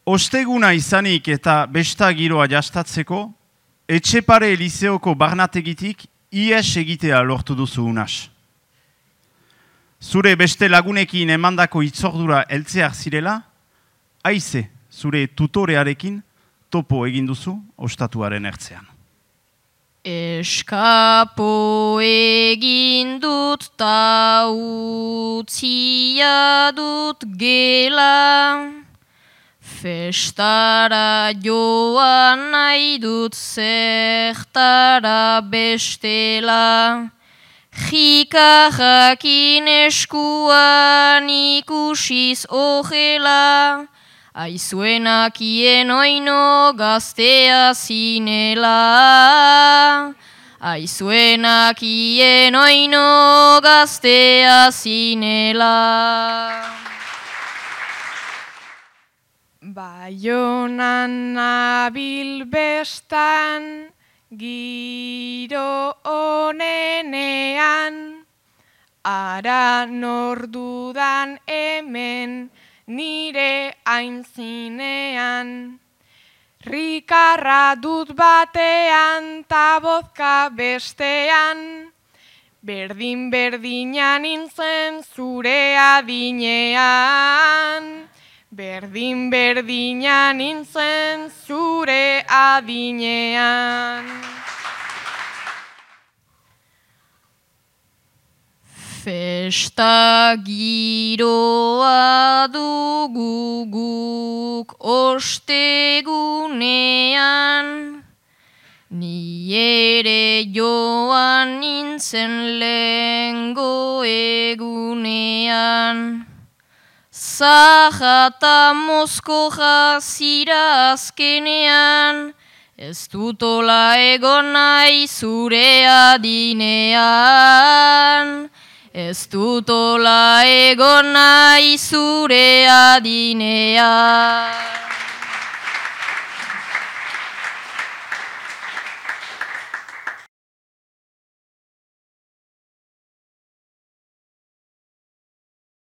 Osteguna izanik eta besta giroa jastatzeko, Etxepare Lizeoko barnategitik ies egitea lortu duzu unas. Zure beste lagunekin emandako hitzordura heltzeak zirela, haize zure tutorearekin topo egin duzu ostatuaren ertzean. Eskapo egin dut ta utzia dut gela, festara joan nahi dut zertara bestela, jika jakin eskuan ikusiz ojela, aizuenak ien oino gaztea zinela. Aizuenak ien oino gaztea zinela. Baionan nabil bestan, giro onenean, ara nordudan hemen, nire aintzinean. Rikarra dut batean, ta bozka bestean, berdin-berdinan nintzen zure adinean. Berdin-berdinan nintzen zure adinean. Festa giroa dugu guk ostegunean, ni ere joan nintzen lehengo egunean. Zahata mozko jazira azkenean, ez dutola egon nahi zure adinean. Ez dutola egon nahi zure adinean.